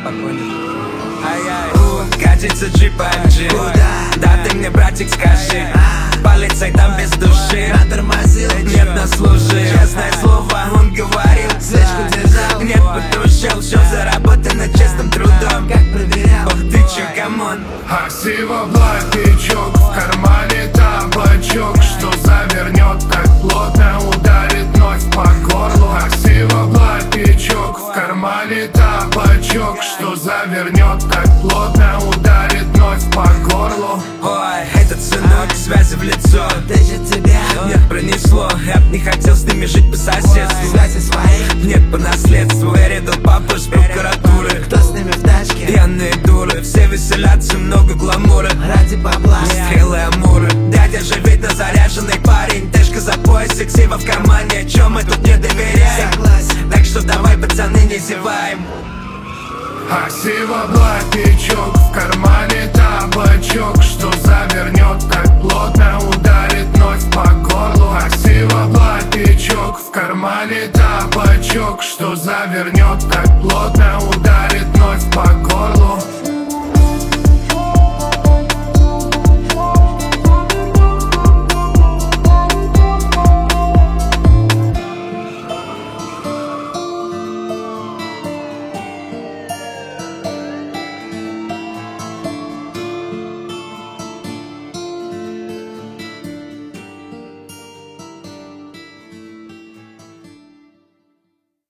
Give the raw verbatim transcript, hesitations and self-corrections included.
Катится джип эм джи. Да ты мне, братик, скажи, полицай там без души. Нет, на служи. Честное слово, он говорил, слежку держал. Нет, потрущал, все заработано честным трудом. Как проверял, ох ты чё, камон. Аксива, блатничок, в кармане табачок, что завернет так плотно, ударит ночь по горлу. Аксива, блатничок, в кармане табачок, что завернет так плотно, ударит ночь по горлу. Ой, этот сынок, связи в лицо. Даже тебя Нет, пронесло, я б не хотел с ними жить по соседству. связи своих, Нет, по наследству, я рядом папа с прокуратуры. кто с ними в тачке? Пьяные дуры, все веселятся, много гламура. Ради бабла, Стрелы амуры. Дядя же видно заряженный парень. Тэшка за пояс, сексива в кармане. Чё мы тут не доверяем? согласен. Так что давай, пацаны, не зеваем. Аксива, блатничок, в кармане табачок, что завернет так плотно, ударит ночь по горлу. Аксива, блатничок, в кармане табачок, что завернет так плотно, ударит ночь по горлу.